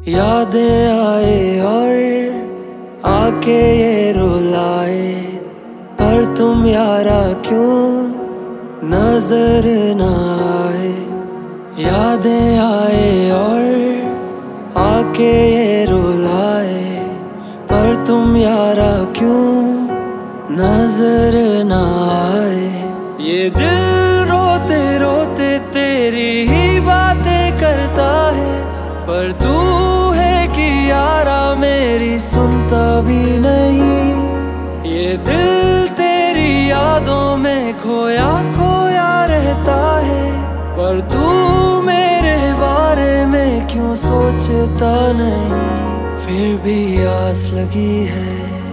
यादें आए और आके ये रुलाए, पर तुम यारा क्यों नजर न आए। यादें आए और आके ये रुलाए, पर तुम यारा क्यों नजर न आए। ये दिल रोते रोते तेरी ही बातें करता है, पर तू है कि यारा मेरी सुनता भी नहीं। ये दिल तेरी यादों में खोया खोया रहता है, पर तू मेरे बारे में क्यों सोचता नहीं। फिर भी आस लगी है,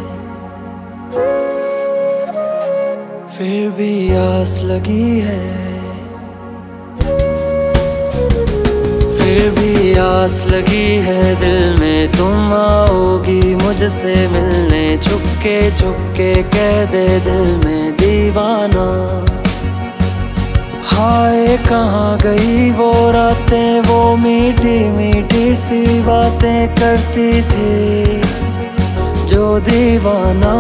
फिर भी आस लगी है, फिर भी आस लगी है दिल में। तुम आओगी मुझसे मिलने, चुपके चुपके कह दे दिल में दीवाना। हाय कहाँ गई वो रातें, वो मीठी मीठी सी बातें करती थी जो दीवाना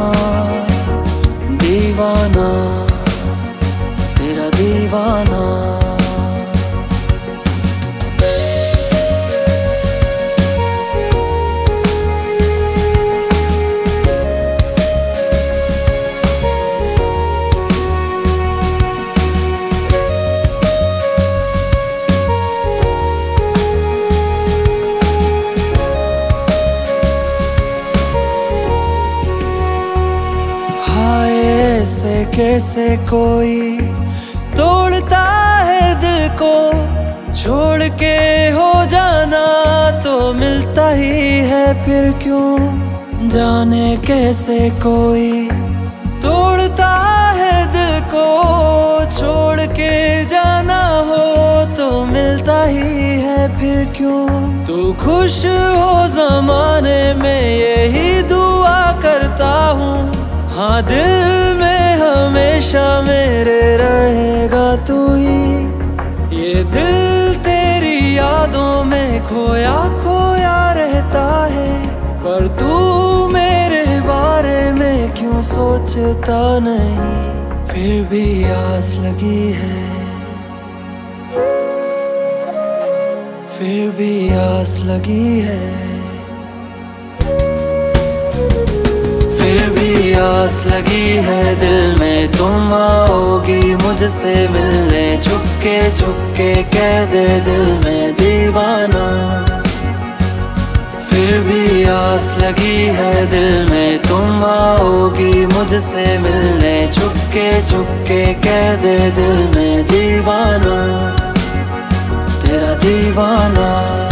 दीवाना तेरा दीवाना। ऐसे कैसे कोई तोड़ता है दिल को, छोड़ के हो जाना तो मिलता ही है फिर क्यों। जाने कैसे कोई तोड़ता है दिल को, छोड़ के जाना हो तो मिलता ही है फिर क्यों। तू खुश हो ज़माने में यही दुआ करता हूँ, हाँ दिल में हमेशा मेरे रहेगा तू ही। ये दिल तेरी यादों में खोया खोया रहता है, पर तू मेरे बारे में क्यों सोचता नहीं। फिर भी आस लगी है, फिर भी आस लगी है, फिर भी आस लगी है दिल में। तुम आओगी मुझसे मिलने, चुपके चुपके कह दे दिल में दीवाना। फिर भी आस लगी है दिल में, तुम आओगी मुझसे मिलने, चुपके चुपके कह दे दिल में दीवाना तेरा दीवाना।